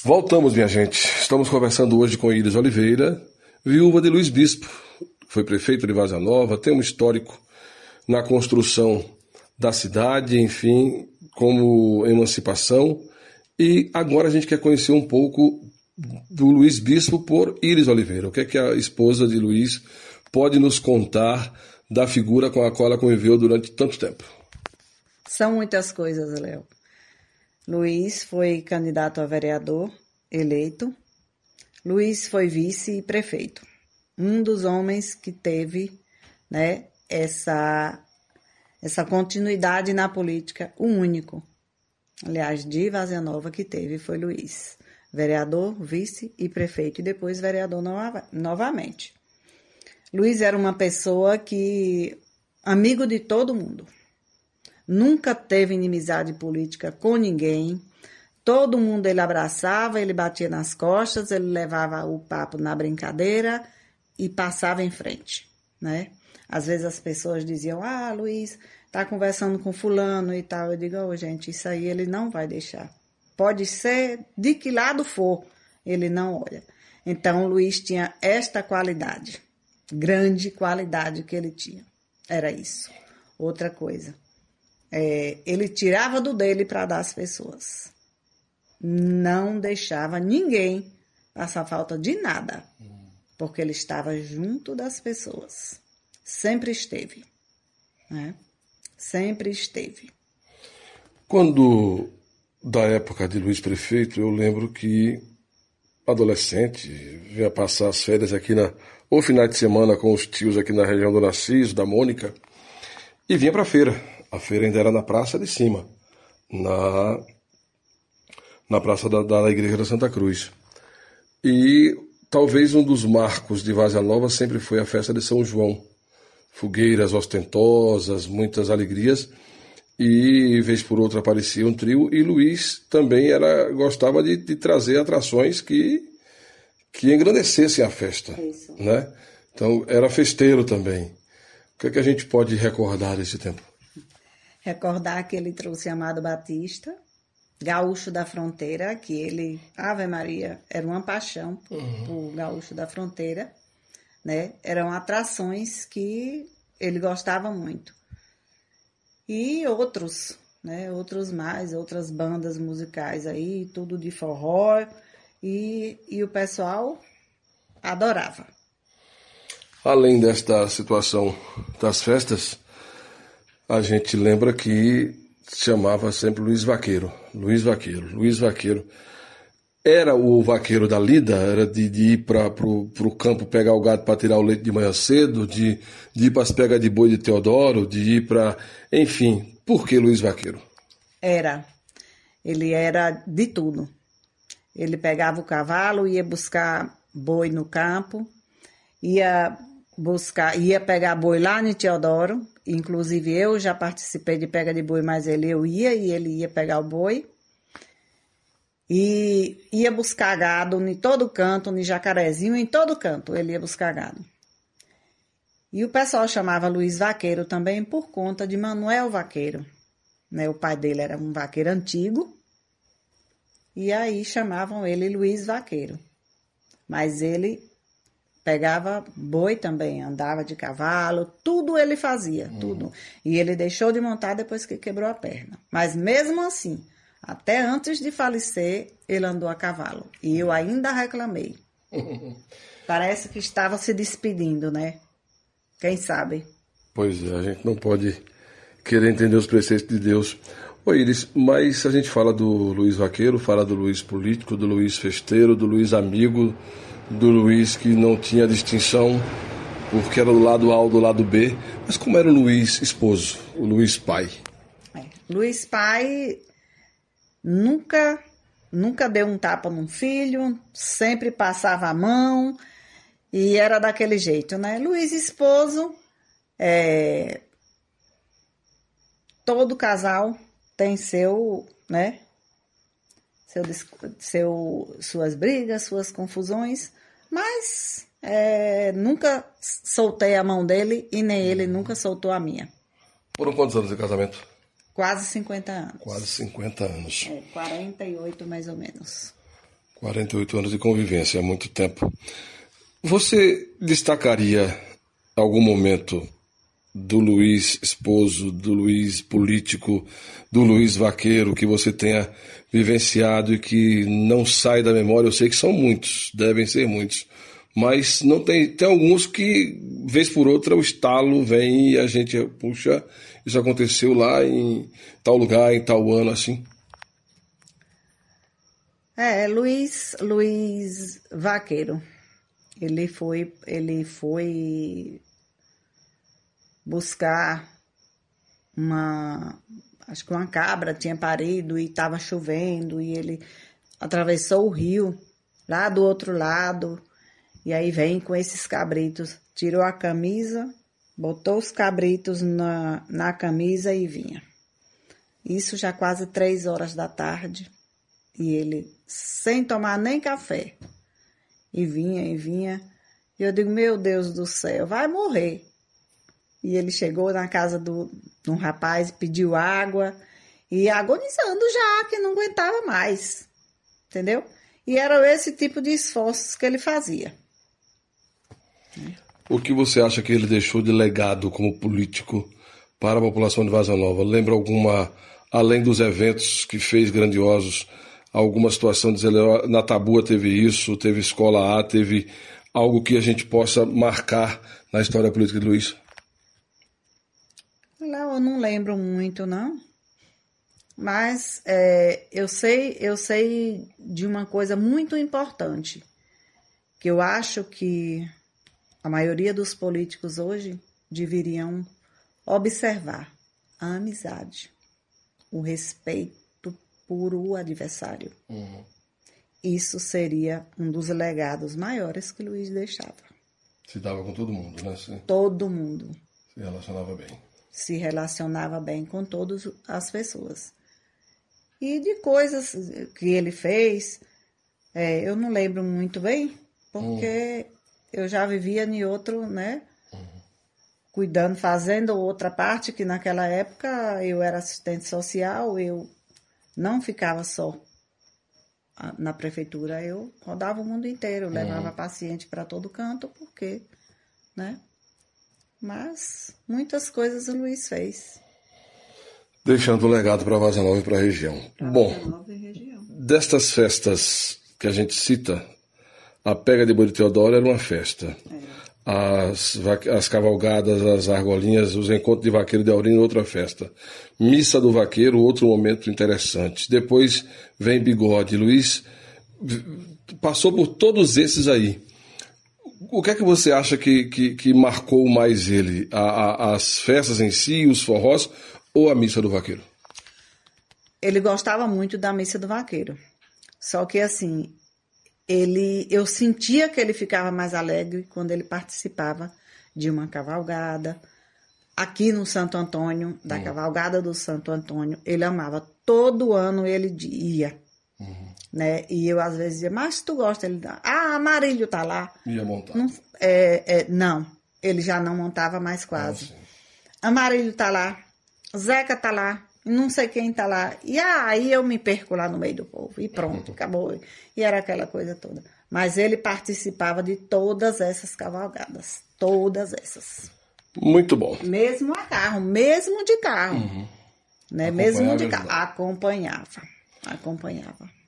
Voltamos, minha gente. Estamos conversando hoje com Iris Oliveira, viúva de Luiz Bispo. Foi prefeito de Várzea Nova, tem um histórico na construção da cidade, enfim, como emancipação. E agora a gente quer conhecer um pouco do Luiz Bispo por Iris Oliveira. O que é que a esposa de Luiz pode nos contar da figura com a qual ela conviveu durante tanto tempo? São muitas coisas, Léo. Luiz foi candidato a vereador, eleito. Luiz foi vice e prefeito. Um dos homens que teve, né, essa continuidade na política, o único, aliás, de Várzea Nova que teve foi Luiz. Vereador, vice e prefeito, e depois vereador novamente. Luiz era uma pessoa amigo de todo mundo. Nunca teve inimizade política com ninguém. Todo mundo ele abraçava, ele batia nas costas, ele levava o papo na brincadeira e passava em frente, né? Às vezes as pessoas diziam, Luiz tá conversando com fulano e tal. Eu digo, gente, isso aí ele não vai deixar. Pode ser de que lado for, ele não olha. Então, Luiz tinha esta qualidade, grande qualidade que ele tinha. Era isso. Outra coisa. Ele tirava do dele para dar às pessoas. Não deixava ninguém passar falta de nada, porque ele estava junto das pessoas. Sempre esteve, né? Sempre esteve. Quando, da época de Luiz prefeito, eu lembro que adolescente, vinha passar as férias aqui ou final de semana com os tios aqui na região do Narciso, da Mônica, e vinha para a feira. A feira ainda era na Praça de Cima, na Praça da Igreja da Santa Cruz. E talvez um dos marcos de Várzea Nova sempre foi a festa de São João. Fogueiras ostentosas, muitas alegrias, e vez por outra aparecia um trio, e Luiz também gostava de trazer atrações que engrandecessem a festa. Isso. Né? Então era festeiro também. O que é que a gente pode recordar desse tempo? Recordar que ele trouxe Amado Batista, gaúcho da fronteira, que ele, Ave Maria, era uma paixão por gaúcho da fronteira, né? Eram atrações que ele gostava muito. E outros, né? Outras bandas musicais aí, tudo de forró, e o pessoal adorava. Além desta situação das festas, a gente lembra que chamava sempre Luiz Vaqueiro. Luiz Vaqueiro. Era o vaqueiro da lida, era de ir para o campo pegar o gado para tirar o leite de manhã cedo, de ir para as pegas de boi de Teodoro, de ir para... Enfim, por que Luiz Vaqueiro? Ele era de tudo. Ele pegava o cavalo, ia buscar boi no campo, ia pegar boi lá em Teodoro. Inclusive eu já participei de pega de boi, mas eu ia e ele ia pegar o boi. E ia buscar gado em todo canto, em Jacarezinho, em todo canto ele ia buscar gado. E o pessoal chamava Luiz Vaqueiro também por conta de Manuel Vaqueiro, né? O pai dele era um vaqueiro antigo, e aí chamavam ele Luiz Vaqueiro. Mas ele pegava boi também, andava de cavalo, tudo ele fazia, tudo. E ele deixou de montar depois que quebrou a perna. Mas mesmo assim, até antes de falecer, ele andou a cavalo. E eu ainda reclamei. Parece que estava se despedindo, né? Quem sabe? Pois é, a gente não pode querer entender os preceitos de Deus. Ô Iris, mas a gente fala do Luiz Vaqueiro, fala do Luiz político, do Luiz festeiro, do Luiz amigo, do Luiz que não tinha distinção, porque era do lado A ou do lado B. Mas como era o Luiz esposo, o Luiz pai? Luiz pai nunca deu um tapa num filho, sempre passava a mão e era daquele jeito, né? Luiz esposo, todo casal tem seu, né? Suas brigas, suas confusões, mas nunca soltei a mão dele e nem ele nunca soltou a minha. Foram quantos anos de casamento? Quase 50 anos. Quase 50 anos. 48 mais ou menos. 48 anos de convivência, é muito tempo. Você destacaria algum momento do Luiz esposo, do Luiz político, do Luiz vaqueiro que você tenha vivenciado e que não sai da memória? Eu sei que são muitos, devem ser muitos, mas não tem alguns que, vez por outra, o estalo vem e a gente, puxa, isso aconteceu lá em tal lugar, em tal ano, assim. Luiz Vaqueiro, ele foi buscar acho que uma cabra tinha parido e estava chovendo e ele atravessou o rio lá do outro lado e aí vem com esses cabritos, tirou a camisa, botou os cabritos na camisa e vinha. Isso já quase 3 horas da tarde. E ele, sem tomar nem café, e vinha. E eu digo, meu Deus do céu, vai morrer. E ele chegou na casa de um rapaz, pediu água, e agonizando já, que não aguentava mais. Entendeu? E era esse tipo de esforços que ele fazia. O que você acha que ele deixou de legado como político para a população de Vazia Nova? Lembra alguma, além dos eventos que fez grandiosos, alguma situação, dizer, na Tabua teve isso, teve Escola A, teve algo que a gente possa marcar na história política de Luiz? Eu não lembro muito, não. Mas eu sei de uma coisa muito importante, que eu acho que a maioria dos políticos hoje deveriam observar: a amizade, o respeito por o adversário. Uhum. Isso seria um dos legados maiores que Luiz deixava. Se dava com todo mundo, né? Todo mundo. Se relacionava bem. Se relacionava bem com todas as pessoas. E de coisas que ele fez, eu não lembro muito bem, porque eu já vivia em outro, né? Cuidando, fazendo outra parte, que naquela época eu era assistente social, eu não ficava só na prefeitura, eu rodava o mundo inteiro, levava paciente para todo canto, porque, né? Mas muitas coisas o Luiz fez. Deixando o legado para Vazia Nova e para a região. Bom, destas festas que a gente cita, a pega de boi de Teodoro era uma festa. As cavalgadas, as argolinhas, os encontros de vaqueiro de Aurino, outra festa. Missa do Vaqueiro, outro momento interessante. Depois vem Bigode. Luiz passou por todos esses aí. O que é que você acha que marcou mais ele? As festas em si, os forrós, ou a Missa do Vaqueiro? Ele gostava muito da Missa do Vaqueiro. Só que assim, eu sentia que ele ficava mais alegre quando ele participava de uma cavalgada. Aqui no Santo Antônio, da cavalgada do Santo Antônio, ele amava. Todo ano ele ia. Né? E eu às vezes dizia, mas tu gosta? Ele dá, Amarílio tá lá. Ia montar. Não, ele já não montava mais quase. Amarílio tá lá, Zeca tá lá, não sei quem tá lá. E aí eu me perco lá no meio do povo. E pronto, acabou. E era aquela coisa toda. Mas ele participava de todas essas cavalgadas. Todas essas. Muito bom. Mesmo a carro, mesmo de carro. Né? Mesmo de carro. Acompanhava.